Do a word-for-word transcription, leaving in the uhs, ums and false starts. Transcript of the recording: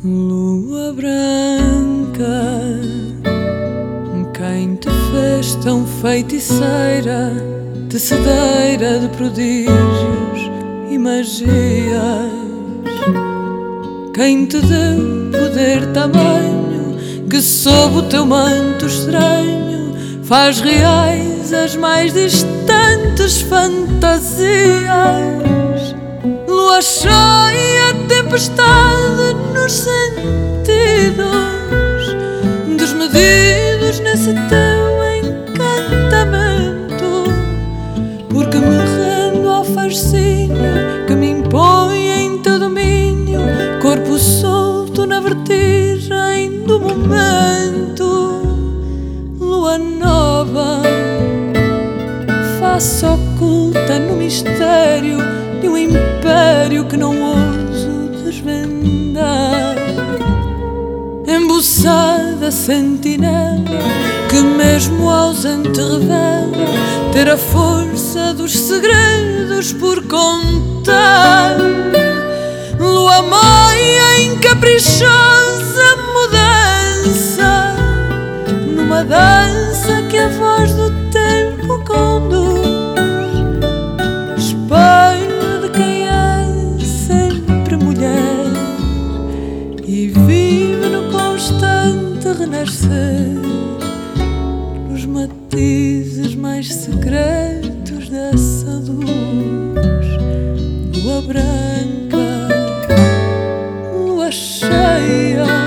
Lua branca, quem te fez tão feiticeira, tecedeira de prodígios e magias? Quem te deu poder tamanho que sob o teu manto estranho faz reais as mais distantes fantasias? Lua cheia, tempestade nos sentidos, desmedidos nesse teu encantamento, porque me rendo ao fascínio que me impõe em teu domínio, corpo solto na vertigem do momento. Lua nova, face oculta no mistério de um império que não ouso desvendar, embuçada sentinela que mesmo ausente revela ter a força dos segredos por contar. Lua mãe em caprichosa mudança, numa dança que a voz do tempo conduz, espelho de quem é sempre mulher e vive no constante renascer, nos matizes mais secretos dessa luz. Lua branca, lua cheia,